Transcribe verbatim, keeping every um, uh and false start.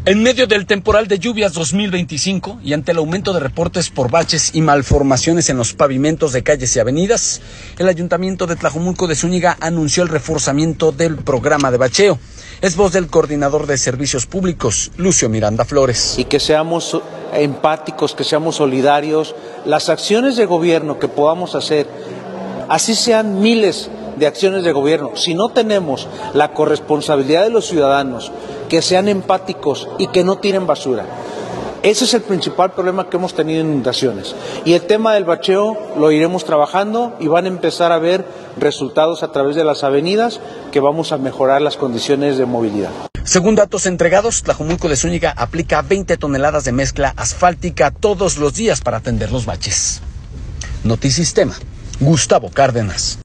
En medio del temporal de lluvias dos mil veinticinco y ante el aumento de reportes por baches y malformaciones en los pavimentos de calles y avenidas, el Ayuntamiento de Tlajomulco de Zúñiga anunció el reforzamiento del programa de bacheo. Es voz del coordinador de Servicios Públicos, Lucio Miranda Flores. Y que seamos empáticos, que seamos solidarios. Las acciones de gobierno que podamos hacer, así sean miles de acciones de gobierno, si no tenemos la corresponsabilidad de los ciudadanos, que sean empáticos y que no tiren basura. Ese es el principal problema que hemos tenido en inundaciones. Y el tema del bacheo lo iremos trabajando y van a empezar a ver resultados a través de las avenidas que vamos a mejorar las condiciones de movilidad. Según datos entregados, Tlajomulco de Zúñiga aplica veinte toneladas de mezcla asfáltica todos los días para atender los baches. Notisistema, Gustavo Cárdenas.